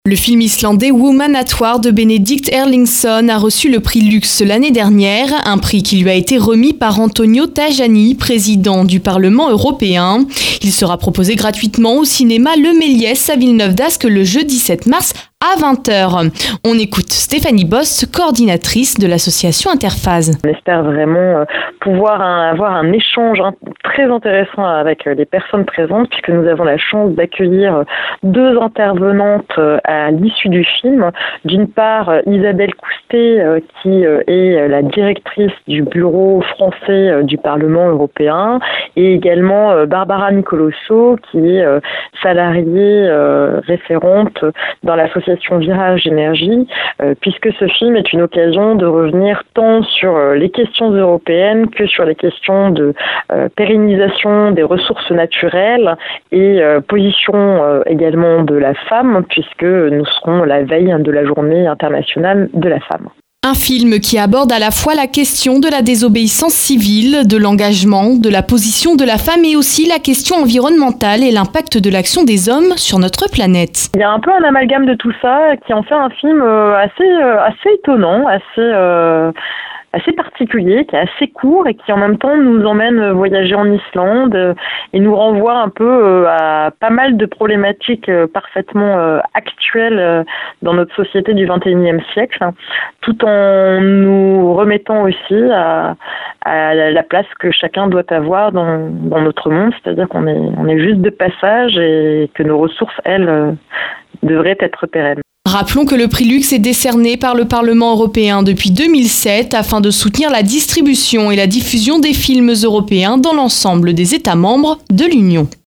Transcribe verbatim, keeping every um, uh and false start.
Le film islandais Woman at War de Benedikt Erlingsson a reçu le prix Lux l'année dernière, un prix qui lui a été remis par Antonio Tajani, président du Parlement européen. Il sera proposé gratuitement au cinéma Le Méliès à Villeneuve-d'Ascq le jeudi sept mars à vingt heures. On écoute Stéphanie Bost, coordinatrice de l'association Interphase. On espère vraiment pouvoir avoir un échange très intéressant avec les personnes présentes, puisque nous avons la chance d'accueillir deux intervenantes à l'issue du film. D'une part, Isabelle Coustet, qui est la directrice du bureau français du Parlement européen, et également Barbara Nicolosso, qui est salariée référente dans l'association Virage Énergie, euh, puisque ce film est une occasion de revenir tant sur euh, les questions européennes que sur les questions de euh, pérennisation des ressources naturelles et euh, position euh, également de la femme, puisque nous serons la veille de la journée internationale de la femme. Un film qui aborde à la fois la question de la désobéissance civile, de l'engagement, de la position de la femme et aussi la question environnementale et l'impact de l'action des hommes sur notre planète. Il y a un peu un amalgame de tout ça qui en fait un film assez, assez étonnant, assez... Euh assez particulier, qui est assez court et qui en même temps nous emmène voyager en Islande et nous renvoie un peu à pas mal de problématiques parfaitement actuelles dans notre société du vingt et unième siècle, tout en nous remettant aussi à, à la place que chacun doit avoir dans, dans notre monde, c'est-à-dire qu'on est, on est juste de passage et que nos ressources, elles, devraient être pérennes. Rappelons que le prix Lux est décerné par le Parlement européen depuis deux mille sept afin de soutenir la distribution et la diffusion des films européens dans l'ensemble des États membres de l'Union.